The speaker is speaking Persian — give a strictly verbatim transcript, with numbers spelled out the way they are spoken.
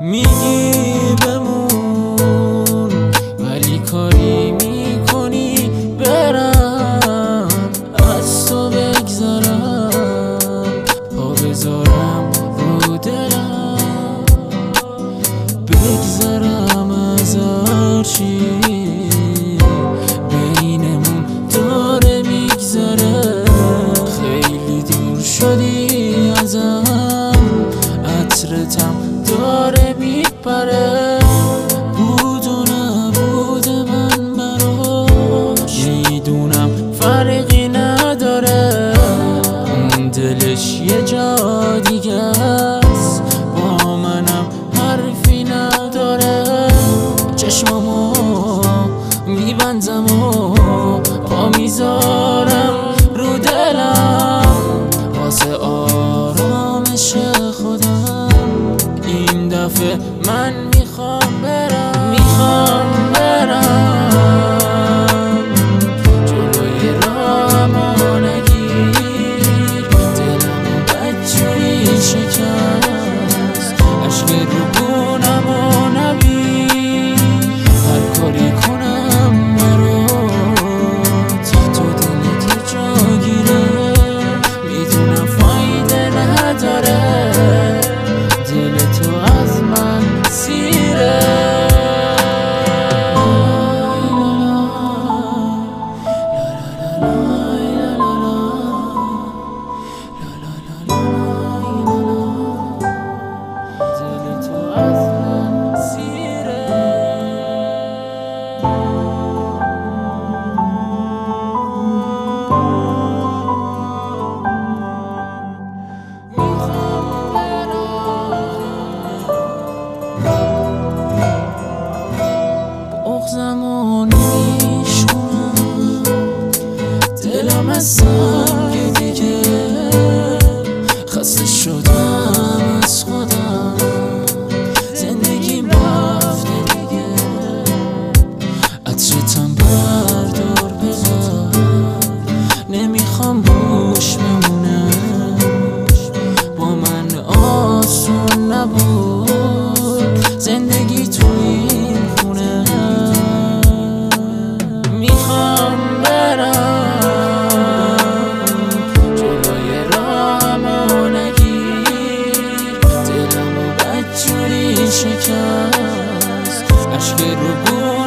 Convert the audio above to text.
میگی بمون ولی کاری میکنی برم از تو بگذرم، پا بذارم رو دلم، بگذرم از هرچی بینمون داره میگذره. خیلی دور شدی ازم، عطرتم داره میپره. بود و نبود من براش میدونم فرقی نداره. اون دلش یه جا دیگه است، با منم حرفی نداره. چشمامو میبندم و پا میذارم رو دلم واسه آرامش خودم. این دفعه من میخوام برم، میخوام برم جلوی راهمو نگیر. دلمو بدجوری شکست، عشق رو گونمو نبین. هر کاری کنم برات تو دلت جا گیره. میدونم فایده نداره، دل تو از من سیره. دل تو از من سیره. بغضمو نمیشکنم، دلم از سنگ دیگه. خسته شدم از خودم، زندگیم رفته دیگه. عطرتم بردار بذار، نمیخوام روش بمونه. با من آسون نبود زندگی تو این خونه. میخوام برم جلوی راهمو نگیر. دلمو بدجوری شکست، عشق رو